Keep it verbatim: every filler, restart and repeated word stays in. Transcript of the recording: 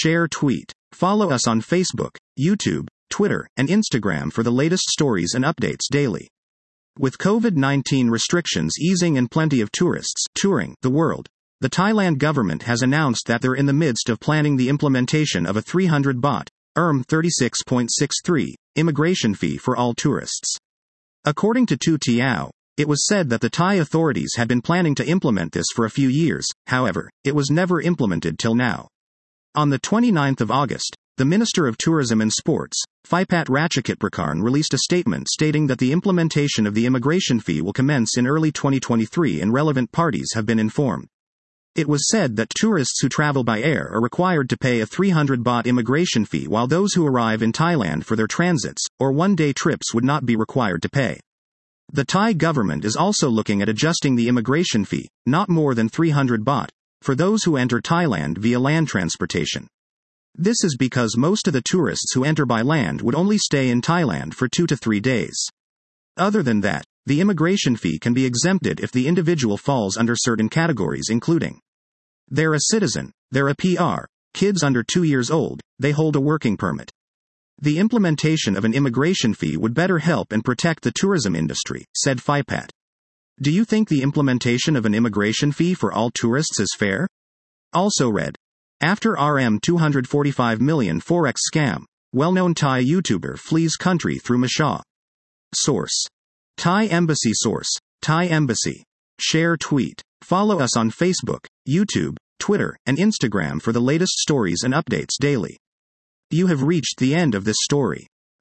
share, tweet. Follow us on Facebook, YouTube, Twitter, and Instagram for the latest stories and updates daily. With COVID nineteen restrictions easing and plenty of tourists touring the world, the Thailand government has announced that they're in the midst of planning the implementation of a three hundred baht, R M thirty-six point six three, immigration fee for all tourists. According to Tu Tiao, it was said that the Thai authorities had been planning to implement this for a few years, however, it was never implemented till now. On the twenty-ninth of August, the Minister of Tourism and Sports, Phiphat Ratchakitprakarn, released a statement stating that the implementation of the immigration fee will commence in early twenty twenty-three and relevant parties have been informed. It was said that tourists who travel by air are required to pay a three hundred baht immigration fee, while those who arrive in Thailand for their transits or one-day trips would not be required to pay. The Thai government is also looking at adjusting the immigration fee, not more than three hundred baht, for those who enter Thailand via land transportation. This is because most of the tourists who enter by land would only stay in Thailand for two to three days. Other than that, the immigration fee can be exempted if the individual falls under certain categories, including: they're a citizen, they're a P R, kids under two years old, they hold a working permit. The implementation of an immigration fee would better help and protect the tourism industry, said Phiphat. Do you think the implementation of an immigration fee for all tourists is fair? Also read: after R M two hundred forty-five million Forex scam, well-known Thai YouTuber flees country through Mashaw. Source: Thai Embassy. Source: Thai Embassy. Share, tweet. Follow us on Facebook, YouTube, Twitter, and Instagram for the latest stories and updates daily. You have reached the end of this story.